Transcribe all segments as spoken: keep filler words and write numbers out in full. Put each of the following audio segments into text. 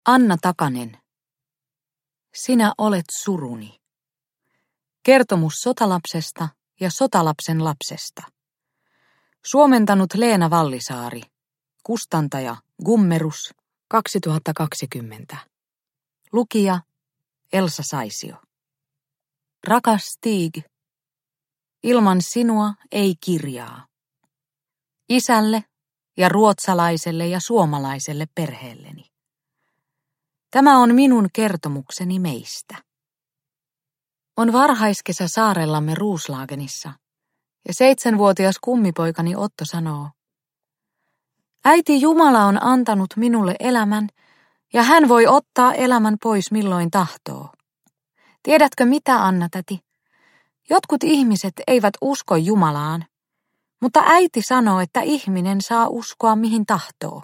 Anna Takanen. Sinä olet suruni. Kertomus sotalapsesta ja sotalapsen lapsesta. Suomentanut Leena Vallisaari. Kustantaja Gummerus kaksituhattakaksikymmentä. Lukija Elsa Saisio. Rakas Stig, ilman sinua ei kirjaa. Isälle ja ruotsalaiselle ja suomalaiselle perheelleni. Tämä on minun kertomukseni meistä. On varhaiskesä saarellamme Roslagenissa, ja seitsemänvuotias kummipoikani Otto sanoo: äiti Jumala on antanut minulle elämän, ja hän voi ottaa elämän pois milloin tahtoo. Tiedätkö mitä, Anna-täti? Jotkut ihmiset eivät usko Jumalaan, mutta äiti sanoo, että ihminen saa uskoa mihin tahtoo.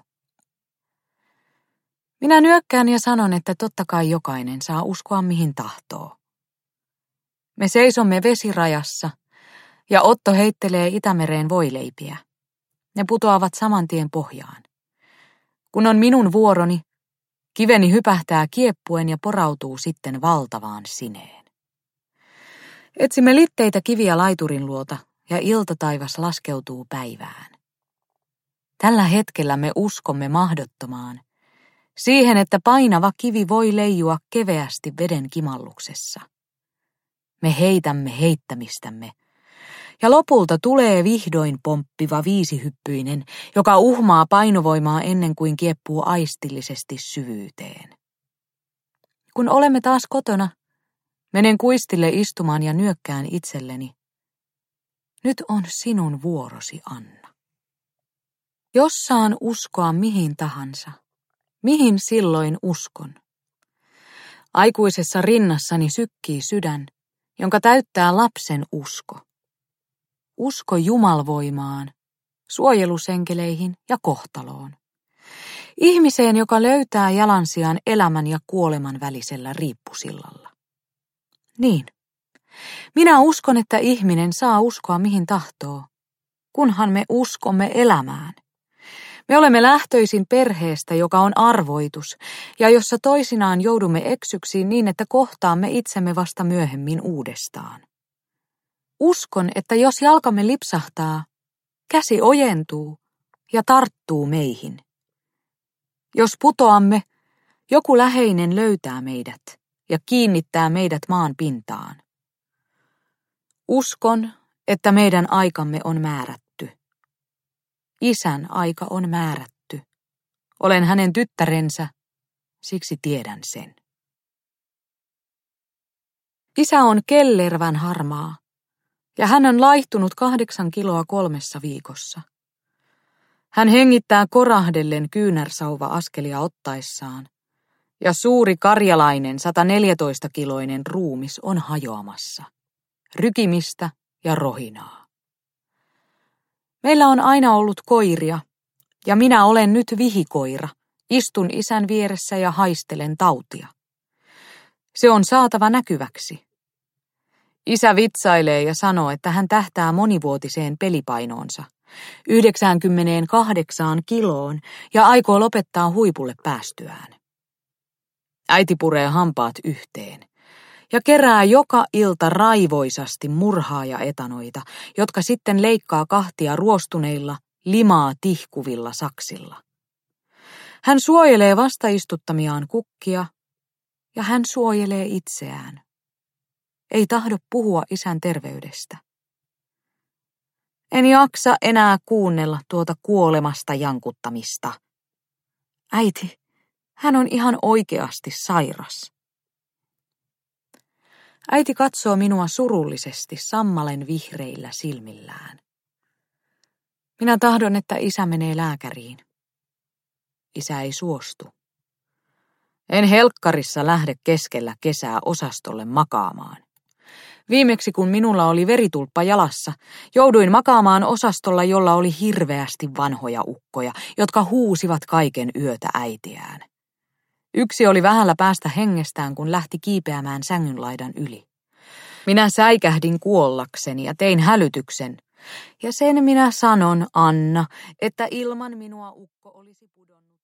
Minä nyökkään ja sanon, että totta kai jokainen saa uskoa mihin tahtoo. Me seisomme vesirajassa, ja Otto heittelee Itämereen voileipiä. Ne putoavat saman tien pohjaan. Kun on minun vuoroni, kiveni hypähtää kieppuen ja porautuu sitten valtavaan sineen. Etsimme litteitä kiviä laiturin luota, ja iltataivas laskeutuu päivään. Tällä hetkellä me uskomme mahdottomaan, siihen, että painava kivi voi leijua keveästi veden kimalluksessa. Me heitämme heittämistämme, ja lopulta tulee vihdoin pomppiva viisihyppyinen, joka uhmaa painovoimaa ennen kuin kieppuu aistillisesti syvyyteen. Kun olemme taas kotona, menen kuistille istumaan ja nyökkään itselleni: nyt on sinun vuorosi, Anna. Jos saan uskoa mihin tahansa, mihin silloin uskon? Aikuisessa rinnassani sykkii sydän, jonka täyttää lapsen usko. Usko Jumalvoimaan, suojelusenkeleihin ja kohtaloon. Ihmiseen, joka löytää jalansijan elämän ja kuoleman välisellä riippusillalla. Niin, minä uskon, että ihminen saa uskoa mihin tahtoo, kunhan me uskomme elämään. Me olemme lähtöisin perheestä, joka on arvoitus, ja jossa toisinaan joudumme eksyksiin niin, että kohtaamme itsemme vasta myöhemmin uudestaan. Uskon, että jos jalkamme lipsahtaa, käsi ojentuu ja tarttuu meihin. Jos putoamme, joku läheinen löytää meidät ja kiinnittää meidät maan pintaan. Uskon, että meidän aikamme on määrätty. Isän aika on määrätty. Olen hänen tyttärensä, siksi tiedän sen. Isä on kellervän harmaa, ja hän on laihtunut kahdeksan kiloa kolmessa viikossa. Hän hengittää korahdellen kyynärsauva askelia ottaessaan, ja suuri karjalainen sataneljätoistakiloinen ruumis on hajoamassa, rykimistä ja rohinaa. Meillä on aina ollut koiria, ja minä olen nyt vihikoira, istun isän vieressä ja haistelen tautia. Se on saatava näkyväksi. Isä vitsailee ja sanoo, että hän tähtää monivuotiseen pelipainoonsa, yhdeksänkymmentäkahdeksan kiloon, ja aikoo lopettaa huipulle päästyään. Äiti puree hampaat yhteen ja kerää joka ilta raivoisasti murhaajaetanoita, jotka sitten leikkaa kahtia ruostuneilla, limaa tihkuvilla saksilla. Hän suojelee vastaistuttamiaan kukkia, ja hän suojelee itseään. Ei tahdo puhua isän terveydestä. En jaksa enää kuunnella tuota kuolemasta jankuttamista. Äiti, hän on ihan oikeasti sairas. Äiti katsoo minua surullisesti sammalen vihreillä silmillään. Minä tahdon, että isä menee lääkäriin. Isä ei suostu. En helkkarissa lähde keskellä kesää osastolle makaamaan. Viimeksi kun minulla oli veritulppa jalassa, jouduin makaamaan osastolla, jolla oli hirveästi vanhoja ukkoja, jotka huusivat kaiken yötä äitiään. Yksi oli vähällä päästä hengestään, kun lähti kiipeämään sängynlaidan yli. Minä säikähdin kuollakseni ja tein hälytyksen. Ja sen minä sanon, Anna, että ilman minua ukko olisi pudonnut.